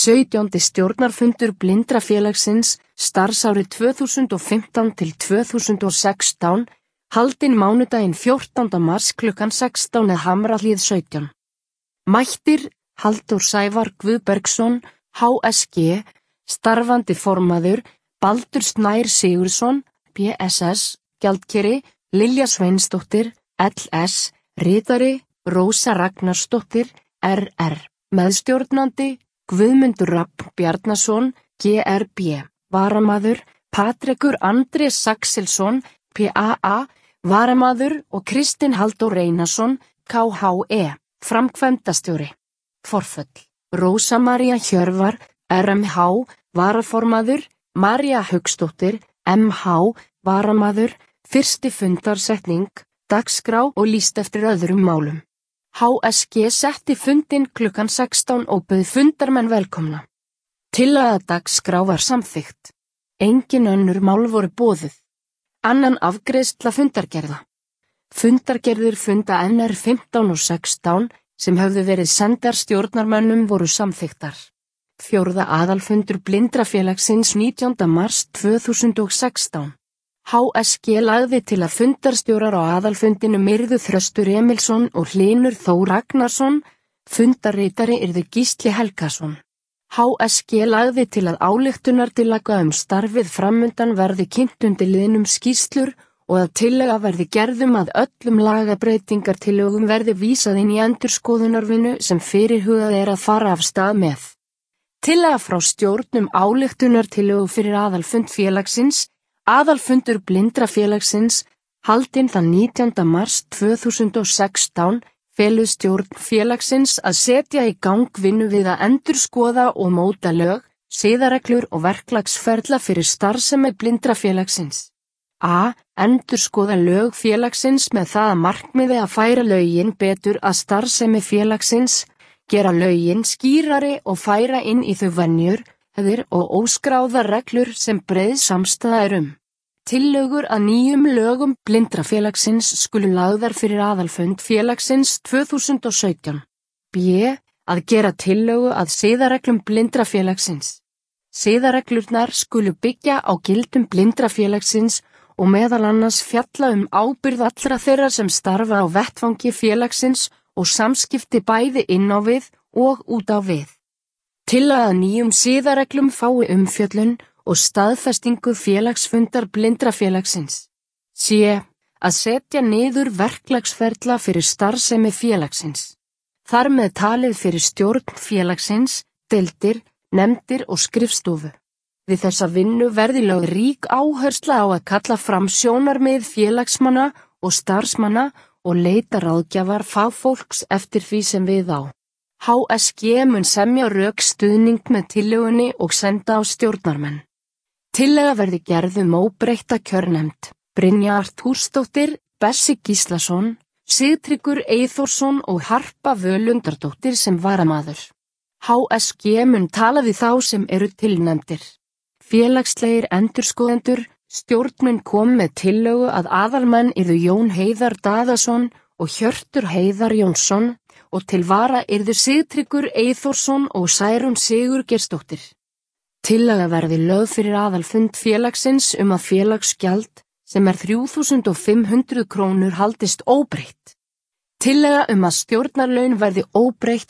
17. stjórnarfundur Blindrafélagsins, starfsárið 2015 til 2016, haldinn mánudaginn 14. mars klukkan 16 eða Hamrahlíð 17. Mættir: Halldór Sævar Guðbergsson, HSG, starfandi formaður, Baldur Snær Sigurðsson, BSS, gjaldkeri, Lilja Sveinsdóttir, LS, ritari, Rósa Ragnarsdóttir, RR, meðstjórnandi, Guðmundur Rafn Bjarnason, GRB, varamaður, Patrekur Andri Saxelsson, PAA, varamaður og Kristinn Halldór Einarsson, KHE, framkvæmdastjóri. Forföll: Rósa María Hjörvar, RMH, varaformaður, María Hauksdóttir, MH, varamaður, fyrsti fundarsetning, dagskrá og lýst eftir öðrum málum. HSG setti fundinn klukkan 16 og bauð fundarmenn velkomna. Tillaga dagskrá var samþykkt. Engin önnur mál voru boðuð. Annan afgreiðsla fundargerða. Fundargerðir funda NR 15 og 16 sem höfðu verið sendar stjórnarmönnum voru samþykktar. 4. aðalfundur Blindrafélagsins 19. mars 2016. HSG lagði til að fundarstjórar á aðalfundinum yrðu Þröstur Emilsson og Hlynur Þór Ragnarsson, fundarritari yrðu Gísli Helgason. HSG lagði til að ályktunartillaga starfið framundan verði kynnt undir liðnum skýrslur og að tillaga verði gerðum að öllum lagabreytingartillögum verði vísað inn í endurskoðunarvinnu sem fyrirhugað að fara af stað með. Tillaga frá stjórn ályktunartillögu fyrir aðalfund félagsins, aðalfundur Blindrafélagsins, haldinn þann 19. mars 2016, felur stjórn félagsins að setja í gang vinnu við að endurskoða og móta lög, siðareglur og verklagsferla fyrir starfsemi Blindrafélagsins. A. Endurskoða lög félagsins með það að markmiði að færa lögin betur að starfsemi félagsins, gera lögin skýrari og færa inn í þau venjur, hefðir og óskráðar reglur sem breið samstaða Tillögur að nýjum lögum Blindrafélagsins skulu lagðar fyrir aðalfund félagsins 2017. B. Að gera tillögu að siðareglum Blindrafélagsins. Siðareglurnar skulu byggja á gildum Blindrafélagsins og meðal annars fjalla ábyrgð allra þeirra sem starfa á vettvangi félagsins og samskipti bæði inn á við og út á við. Tillaga að nýjum siðareglum fái umfjöllun og staðfestingu félagsfundar Blindrafélagsins. C. Að setja niður verklagsferla fyrir starfsemi félagsins. Þar með talið fyrir stjórn félagsins, deildir, nefndir og skrifstofu. Við þessa vinnu verði lögð rík áhersla á að kalla fram sjónarmið félagsmanna og starfsmanna og leita ráðgjafar fagfólks eftir því sem við á. HSG mun semja rökstuðning með tillögunni og senda á stjórnarmenn. Tillaga verði gerð óbreytta kjörnefnd. Brynja Artúrsdóttir, Bessi Gíslason, Sigtryggur Eyþórsson og Harpa Völundardóttir sem varamaður. HSG mun tala við þá sem eru tilnefndir. Félagslegir endurskoðendur, stjórnin kom með tillögu að aðalmenn yrðu Jón Heiðar Daðason og Hjörtur Heiðar Jónsson og til vara yrðu Sigtryggur Eyþórsson og Særún Sigurgeirsdóttir. Tillaga verði lögð fyrir aðalfund félagsins að félagsgjald, sem 3.500 krónur haldist óbreytt. Tillaga að stjórnarlaun verði óbreytt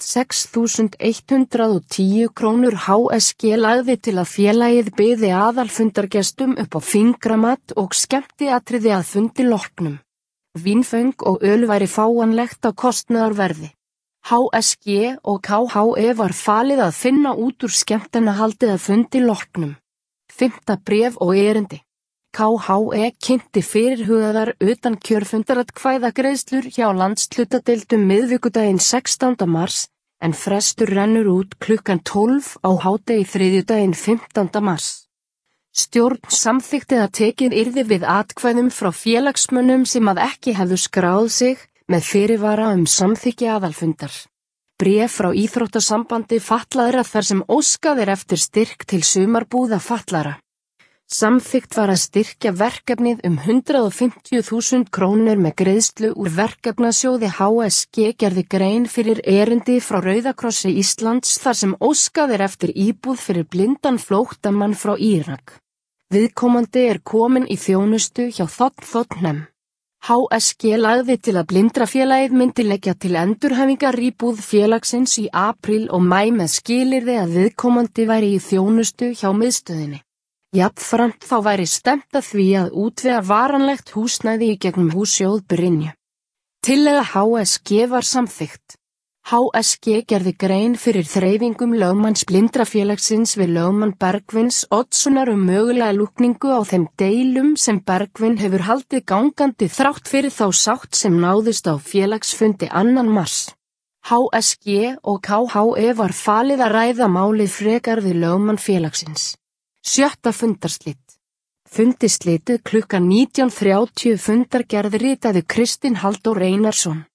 6.110 krónur. HSG lagði til að félagið biði aðalfundargestum upp á fingramatt og skemmtiatriði að fundi loknum. Vínföng og öl væri fáanlegt á kostnaðarverði. HSG og KHE var falið að finna út úr skemmtanahaldið að fundi loknum. 5. bréf og erindi. KHE kynnti fyrirhugaðar utan kjörfundaratkvæðagreiðslur hjá landshlutadeildum miðvikudaginn 16. mars en frestur rennur út klukkan 12 á hádegi þriðjudaginn 15. mars. Stjórn samþykkti að tekið yrði við atkvæðum frá félagsmönnum sem að ekki hefðu skráð sig með fyrirvara samþykki aðalfundar. Bréf frá Íþróttasambandi fatlaðra þar sem óskað eftir styrk til sumarbúða fatlaðra. Samþykkt var að styrkja verkefnið 150.000 krónur með greiðslu úr verkefnasjóði HSG gerði grein fyrir erindi frá Rauðakrossi Íslands þar sem óskað eftir íbúð fyrir blindan flóttamann frá Írak. Viðkomandi komin í þjónustu hjá Þ. HSG lagði til að Blindrafélagið myndi leggja til endurhæfingar íbúð félagsins í apríl og maí með skilyrði að viðkomandi væri í þjónustu hjá miðstöðinni. Jafnframt þá væri stefnt að því að útvega varanlegt húsnæði í gegnum hússjóð Brynju. Tillaga HSG var samþykkt. HSG gerði grein fyrir þreifingum lögmanns Blindrafélagsins við lögmann Bergvins Oddssonar mögulega lúkningu á þeim deilum sem Bergvin hefur haldið gangandi þrátt fyrir þá sátt sem náðist á félagsfundi 2. mars. HSG og KHE var falið að ræða málið frekar við lögmann félagsins. 7. fundarslit. Fundi slitið klukkan 19:30 fundargerð ritaði Kristinn Halldór Einarsson.